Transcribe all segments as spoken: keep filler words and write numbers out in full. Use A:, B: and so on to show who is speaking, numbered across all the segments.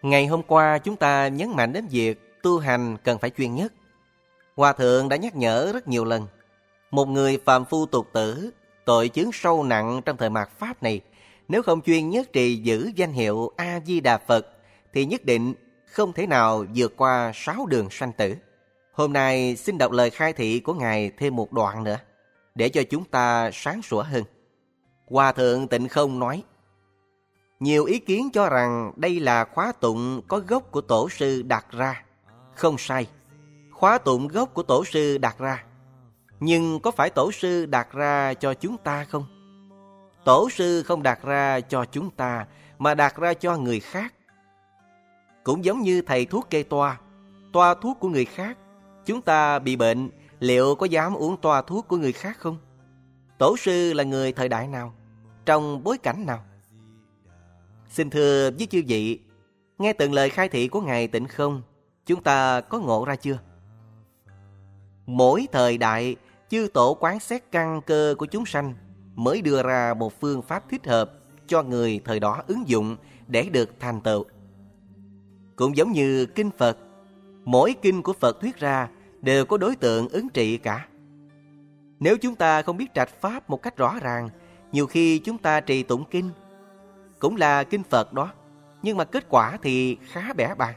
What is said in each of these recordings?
A: Ngày hôm qua chúng ta nhấn mạnh đến việc tu hành cần phải chuyên nhất. Hòa thượng đã nhắc nhở rất nhiều lần. Một người phàm phu tục tử, tội chướng sâu nặng trong thời mạt Pháp này, nếu không chuyên nhất trì giữ danh hiệu A-di-đà Phật, thì nhất định không thể nào vượt qua sáu đường sanh tử. Hôm nay xin đọc lời khai thị của Ngài thêm một đoạn nữa, để cho chúng ta sáng sủa hơn. Hòa thượng Tịnh Không nói, nhiều ý kiến cho rằng đây là khóa tụng có gốc của tổ sư đặt ra. Không sai, khóa tụng gốc của tổ sư đặt ra. Nhưng có phải tổ sư đặt ra cho chúng ta không? Tổ sư không đặt ra cho chúng ta, mà đặt ra cho người khác. Cũng giống như thầy thuốc kê toa, toa thuốc của người khác. Chúng ta bị bệnh, liệu có dám uống toa thuốc của người khác không? Tổ sư là người thời đại nào? Trong bối cảnh nào? Xin thưa với chư vị, nghe từng lời khai thị của Ngài Tịnh Không, chúng ta có ngộ ra chưa? Mỗi thời đại, chư tổ quán xét căn cơ của chúng sanh, mới đưa ra một phương pháp thích hợp cho người thời đó ứng dụng để được thành tựu. Cũng giống như kinh Phật, mỗi kinh của Phật thuyết ra đều có đối tượng ứng trị cả. Nếu chúng ta không biết trạch pháp một cách rõ ràng, nhiều khi chúng ta trì tụng kinh, cũng là kinh Phật đó, nhưng mà kết quả thì khá bẽ bàng.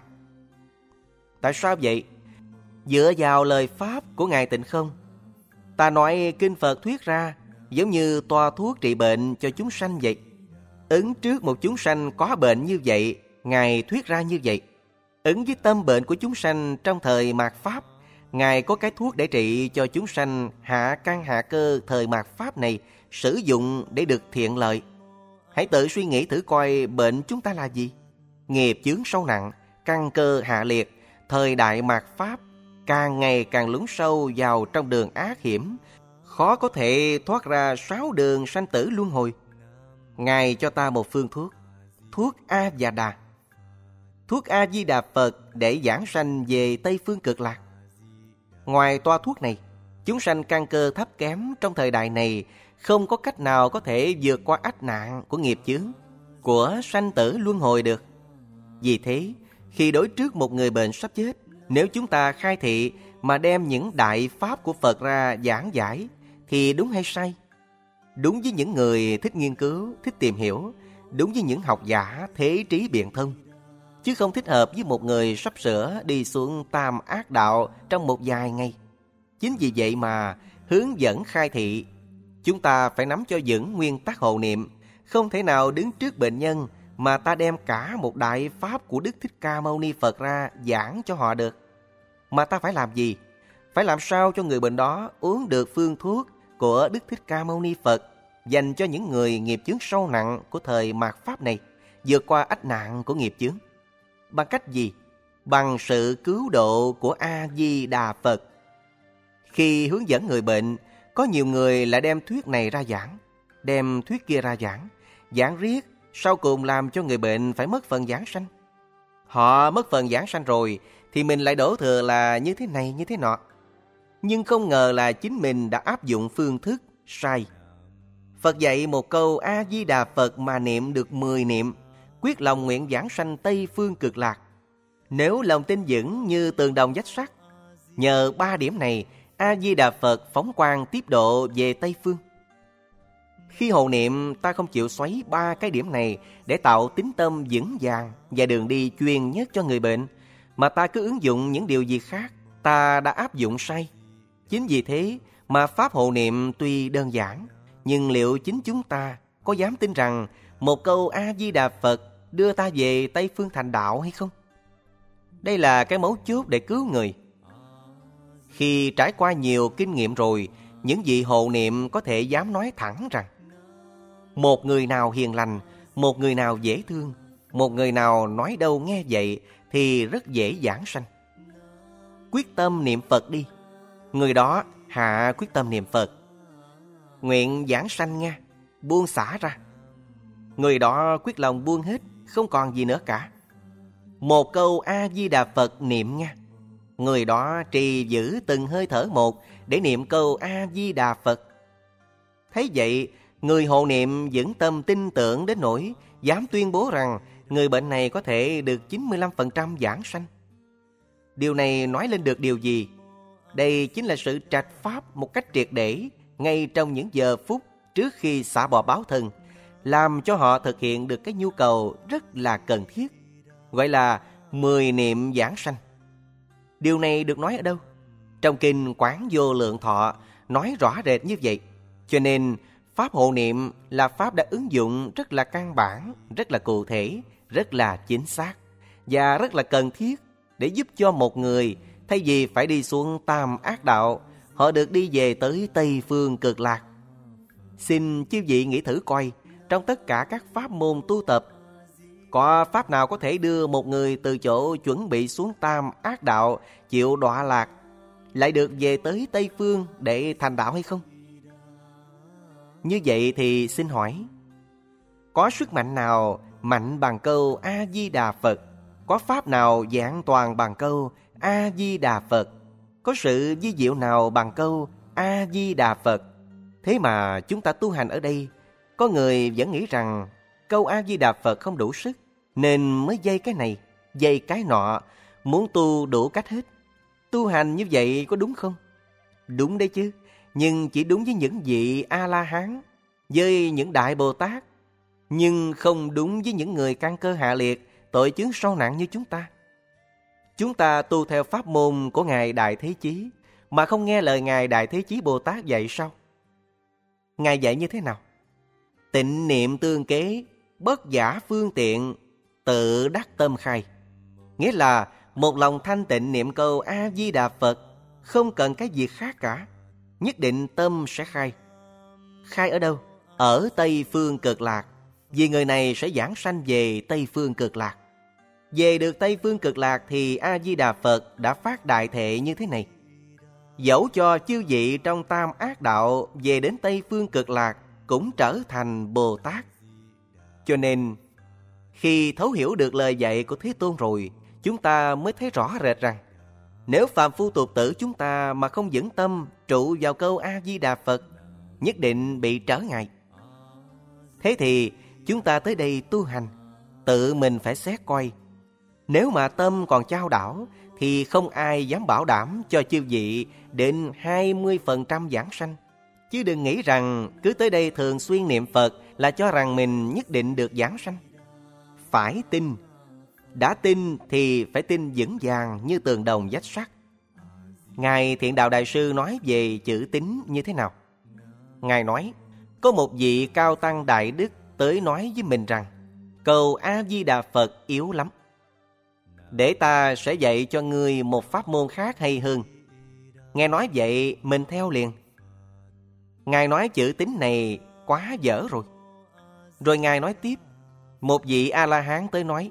A: Tại sao vậy? Dựa vào lời pháp của Ngài Tịnh Không, ta nói kinh Phật thuyết ra giống như toa thuốc trị bệnh cho chúng sanh vậy. Ứng trước một chúng sanh có bệnh như vậy, Ngài thuyết ra như vậy. Ứng với tâm bệnh của chúng sanh trong thời mạt Pháp, Ngài có cái thuốc để trị cho chúng sanh hạ căn hạ cơ thời mạt Pháp này, sử dụng để được thiện lợi. Hãy tự suy nghĩ thử coi bệnh chúng ta là gì? Nghiệp chướng sâu nặng, căn cơ hạ liệt, thời đại mạt Pháp, càng ngày càng lún sâu vào trong đường ác hiểm, khó có thể thoát ra sáu đường sanh tử luân hồi. Ngài cho ta một phương thuốc, thuốc A-di-đà, thuốc A-di-đà Phật để giảng sanh về Tây Phương Cực Lạc. Ngoài toa thuốc này, chúng sanh căn cơ thấp kém trong thời đại này không có cách nào có thể vượt qua ách nạn của nghiệp chướng, của sanh tử luân hồi được. Vì thế, khi đối trước một người bệnh sắp chết, nếu chúng ta khai thị mà đem những đại pháp của Phật ra giảng giải, thì đúng hay sai? Đúng với những người thích nghiên cứu, thích tìm hiểu, đúng với những học giả thế trí biện thông, chứ không thích hợp với một người sắp sửa đi xuống tam ác đạo trong một vài ngày. Chính vì vậy mà hướng dẫn khai thị, chúng ta phải nắm cho vững nguyên tắc hộ niệm. Không thể nào đứng trước bệnh nhân mà ta đem cả một đại pháp của Đức Thích Ca Mâu Ni Phật ra giảng cho họ được. Mà ta phải làm gì? Phải làm sao cho người bệnh đó uống được phương thuốc của Đức Thích Ca Mâu Ni Phật dành cho những người nghiệp chướng sâu nặng của thời mạt Pháp này, vượt qua ách nạn của nghiệp chướng. Bằng cách gì? Bằng sự cứu độ của A-di-đà Phật. Khi hướng dẫn người bệnh, có nhiều người lại đem thuyết này ra giảng, đem thuyết kia ra giảng, giảng riết, sau cùng làm cho người bệnh phải mất phần giảng sanh. Họ mất phần giảng sanh rồi, thì mình lại đổ thừa là như thế này như thế nọ. Nhưng không ngờ là chính mình đã áp dụng phương thức sai. Phật dạy một câu A-di-đà Phật mà niệm được mười niệm, quyết lòng nguyện giảng sanh Tây Phương Cực Lạc. Nếu lòng tin vững như tường đồng vách sắt, nhờ ba điểm này, A-di-đà Phật phóng quang tiếp độ về Tây Phương. Khi hộ niệm, ta không chịu xoáy ba cái điểm này để tạo tín tâm vững vàng và đường đi chuyên nhất cho người bệnh, mà ta cứ ứng dụng những điều gì khác, ta đã áp dụng sai. Chính vì thế mà pháp hộ niệm tuy đơn giản, nhưng liệu chính chúng ta có dám tin rằng một câu A-di-đà Phật đưa ta về Tây Phương thành đạo hay không? Đây là cái mấu chốt để cứu người. Khi trải qua nhiều kinh nghiệm rồi, những vị hộ niệm có thể dám nói thẳng rằng một người nào hiền lành, một người nào dễ thương, một người nào nói đâu nghe vậy thì rất dễ giảng sanh. Quyết tâm niệm Phật đi. Người đó hạ quyết tâm niệm Phật, nguyện giảng sanh nha, buông xả ra. Người đó quyết lòng buông hết, không còn gì nữa cả. Một câu A-di-đà Phật niệm nha. Người đó trì giữ từng hơi thở một để niệm câu A-di-đà Phật. Thấy vậy, người hộ niệm vững tâm tin tưởng đến nỗi dám tuyên bố rằng người bệnh này có thể được chín mươi lăm phần trăm giảng sanh. Điều này nói lên được điều gì? Đây chính là sự trạch pháp một cách triệt để ngay trong những giờ phút trước khi xả bỏ báo thân, làm cho họ thực hiện được cái nhu cầu rất là cần thiết, gọi là mười niệm giảng sanh. Điều này được nói ở đâu? Trong kinh Quán Vô Lượng Thọ nói rõ rệt như vậy. Cho nên pháp hộ niệm là pháp đã ứng dụng rất là căn bản, rất là cụ thể, rất là chính xác và rất là cần thiết để giúp cho một người thay vì phải đi xuống tam ác đạo, họ được đi về tới Tây Phương Cực Lạc. Xin chư vị nghĩ thử coi, trong tất cả các pháp môn tu tập, có pháp nào có thể đưa một người từ chỗ chuẩn bị xuống tam ác đạo, chịu đọa lạc, lại được về tới Tây Phương để thành đạo hay không? Như vậy thì xin hỏi, có sức mạnh nào mạnh bằng câu A-di-đà Phật? Có pháp nào vẹn toàn bằng câu A-di-đà Phật? Có sự vi diệu nào bằng câu A-di-đà Phật? Thế mà chúng ta tu hành ở đây, có người vẫn nghĩ rằng câu A-di-đà Phật không đủ sức, nên mới dây cái này, dây cái nọ, muốn tu đủ cách hết. Tu hành như vậy có đúng không? Đúng đấy chứ, nhưng chỉ đúng với những vị A-la-hán, với những đại Bồ Tát, nhưng không đúng với những người căn cơ hạ liệt, tội chướng sâu nặng như chúng ta. Chúng ta tu theo pháp môn của Ngài Đại Thế Chí, mà không nghe lời Ngài Đại Thế Chí Bồ Tát dạy sao? Ngài dạy như thế nào? Tịnh niệm tương kế, bất giả phương tiện, tự đắc tâm khai. Nghĩa là một lòng thanh tịnh niệm câu A-di-đà Phật, không cần cái gì khác cả, nhất định tâm sẽ khai. Khai ở đâu? Ở Tây Phương Cực Lạc, vì người này sẽ giảng sanh về Tây Phương Cực Lạc. Về được Tây Phương Cực Lạc thì A-di-đà Phật đã phát đại thệ như thế này: dẫu cho chư vị trong tam ác đạo về đến Tây Phương Cực Lạc cũng trở thành Bồ Tát. Cho nên khi thấu hiểu được lời dạy của Thế Tôn rồi, chúng ta mới thấy rõ rệt rằng nếu phàm phu tục tử chúng ta mà không vững tâm trụ vào câu A-di-đà Phật, nhất định bị trở ngại. Thế thì chúng ta tới đây tu hành, tự mình phải xét coi. Nếu mà tâm còn chao đảo thì không ai dám bảo đảm cho chư vị đến hai mươi phần trăm giảng sanh. Chứ đừng nghĩ rằng cứ tới đây thường xuyên niệm Phật là cho rằng mình nhất định được giảng sanh. Phải tin. Đã tin thì phải tin vững vàng như tường đồng vách sắt. Ngài Thiện Đạo Đại Sư nói về chữ tín như thế nào? Ngài nói, có một vị cao tăng đại đức tới nói với mình rằng câu A-di-đà Phật yếu lắm. Để ta sẽ dạy cho ngươi một pháp môn khác hay hơn. Nghe nói vậy mình theo liền. Ngài nói chữ tín này quá dở rồi. Rồi Ngài nói tiếp, một vị A-la-hán tới nói,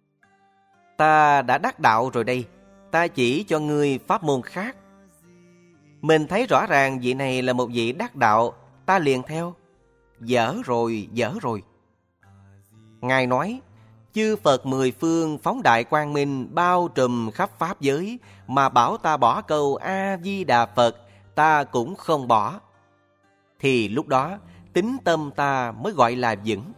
A: ta đã đắc đạo rồi đây, ta chỉ cho ngươi pháp môn khác. Mình thấy rõ ràng vị này là một vị đắc đạo, ta liền theo. Dở rồi, dở rồi. Ngài nói, chư Phật mười phương phóng đại quang minh bao trùm khắp pháp giới, mà bảo ta bỏ câu A-di-đà Phật, ta cũng không bỏ. Thì lúc đó tín tâm ta mới gọi là vững.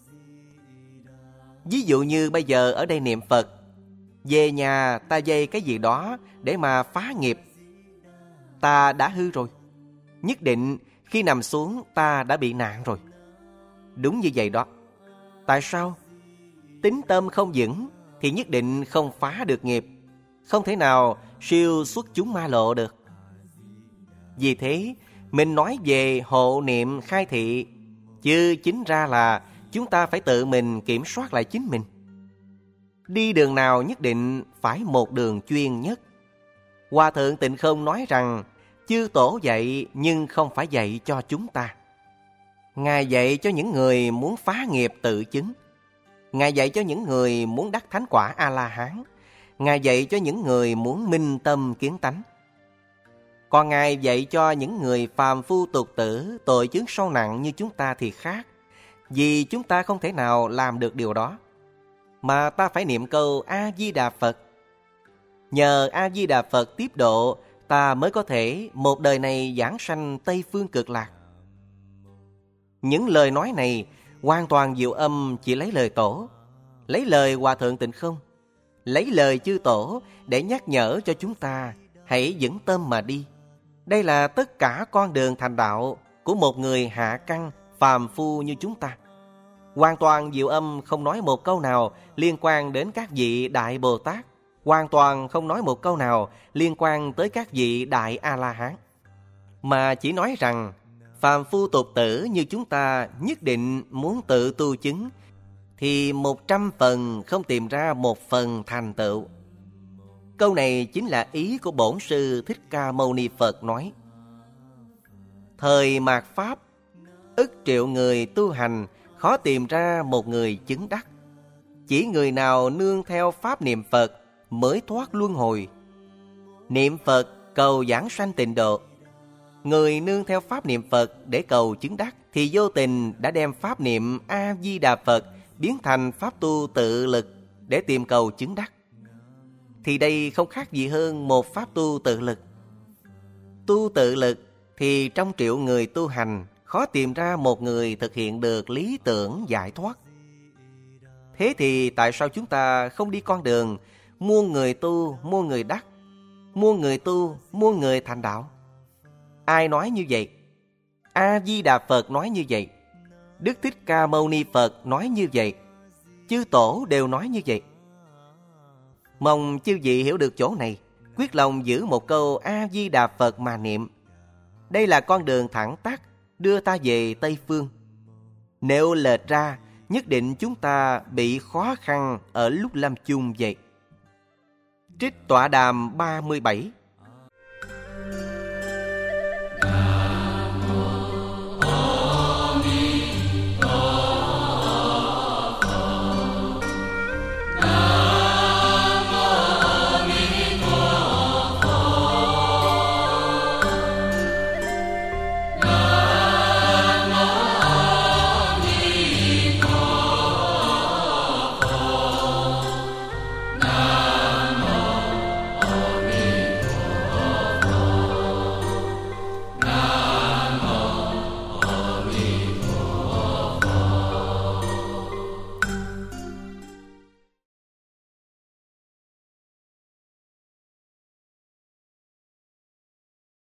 A: Ví dụ như bây giờ ở đây niệm Phật, về nhà ta dây cái gì đó để mà phá nghiệp, ta đã hư rồi. Nhất định khi nằm xuống ta đã bị nạn rồi. Đúng như vậy đó. Tại sao? Tín tâm không vững thì nhất định không phá được nghiệp, không thể nào siêu xuất chúng ma lộ được. Vì thế mình nói về hộ niệm khai thị, chứ chính ra là chúng ta phải tự mình kiểm soát lại chính mình. Đi đường nào nhất định phải một đường chuyên nhất. Hòa Thượng Tịnh Không nói rằng chư tổ dạy nhưng không phải dạy cho chúng ta. Ngài dạy cho những người muốn phá nghiệp tự chứng. Ngài dạy cho những người muốn đắc thánh quả A-la-hán. Ngài dạy cho những người muốn minh tâm kiến tánh. Còn Ngài dạy cho những người phàm phu tục tử, tội chướng sâu nặng như chúng ta thì khác. Vì chúng ta không thể nào làm được điều đó, mà ta phải niệm câu A-di-đà Phật. Nhờ A-di-đà Phật tiếp độ, ta mới có thể một đời này giảng sanh Tây Phương Cực Lạc. Những lời nói này hoàn toàn diệu âm chỉ lấy lời tổ. lấy lời Hòa Thượng Tịnh Không, lấy lời chư tổ để nhắc nhở cho chúng ta hãy vững tâm mà đi. Đây là tất cả con đường thành đạo của một người hạ căn phàm phu như chúng ta. Hoàn toàn Diệu Âm không nói một câu nào liên quan đến các vị Đại Bồ Tát, hoàn toàn không nói một câu nào liên quan tới các vị Đại A-la-hán, mà chỉ nói rằng phàm phu tục tử như chúng ta nhất định muốn tự tu chứng thì một trăm phần không tìm ra một phần thành tựu. Câu này chính là ý của Bổn Sư Thích Ca Mâu Ni Phật nói. Thời mạt Pháp, ức triệu người tu hành khó tìm ra một người chứng đắc. Chỉ người nào nương theo pháp niệm Phật mới thoát luân hồi. Niệm Phật cầu giảng sanh tịnh độ. Người nương theo pháp niệm Phật để cầu chứng đắc thì vô tình đã đem pháp niệm A-di-đà Phật biến thành pháp tu tự lực để tìm cầu chứng đắc. Thì đây không khác gì hơn một pháp tu tự lực. Tu tự lực thì trong triệu người tu hành khó tìm ra một người thực hiện được lý tưởng giải thoát. Thế thì tại sao chúng ta không đi con đường muôn người tu, muôn người đắc, muôn người tu, muôn người thành đạo? Ai nói như vậy? A-di-đà Phật nói như vậy. Đức Thích Ca Mâu Ni Phật nói như vậy. Chư tổ đều nói như vậy. Mong chư vị hiểu được chỗ này, quyết lòng giữ một câu A-di-đà Phật mà niệm. Đây là con đường thẳng tắc đưa ta về Tây Phương. Nếu lệch ra, nhất định chúng ta bị khó khăn ở lúc lâm chung vậy. Trích tọa đàm ba mươi bảy.